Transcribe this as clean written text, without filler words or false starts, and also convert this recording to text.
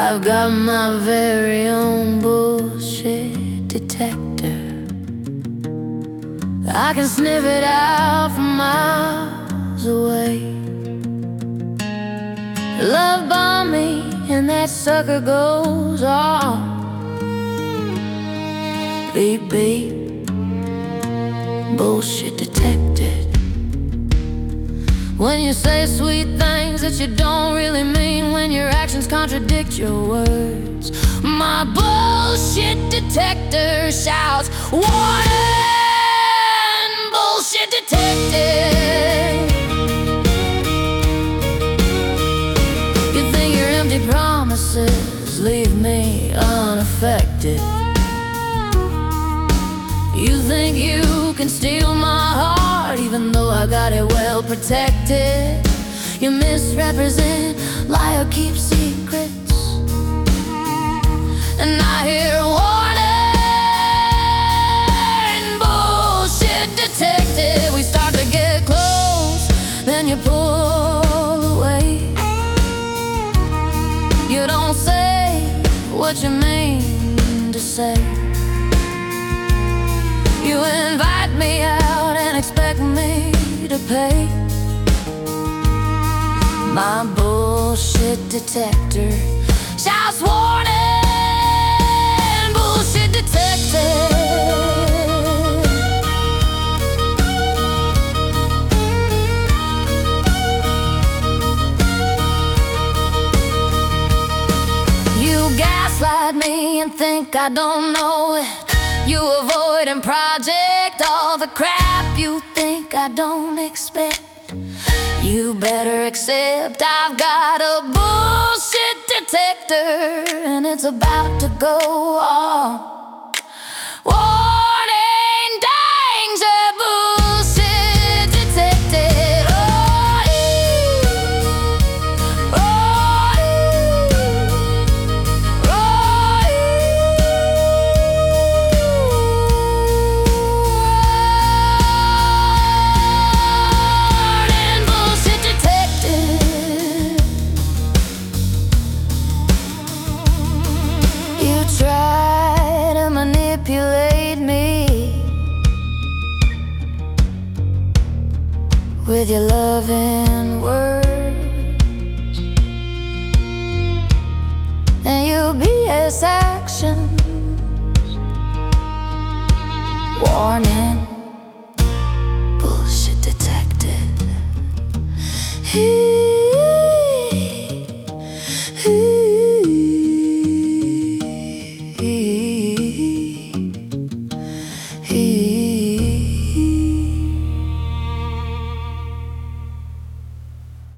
I've got my very own bullshit detector. I can sniff it out from miles away. Love bomb me and that sucker goes off. Beep beep, bullshit detected. When you say sweet things that you don't really mean, when your actions contradict your words, my bullshit detector shouts, warning, bullshit detected. You think your empty promises leave me unaffected. You think you can steal my heart even though I got it well protected. You misrepresent, liar, keep secrets. And I hear warning, bullshit detected. We start to get close, then you pull away. You don't say what you mean to say. You invite me out and expect me to pay. My bullshit detector shouts warning, bullshit detected. You gaslight me and think I don't know it. You avoid and project all the crap you think I don't expect. You better accept I've got a bullshit detector, and it's about to go off. Warning, danger, bullshit detected. Try to manipulate me with your loving words and your BS actions. Warning.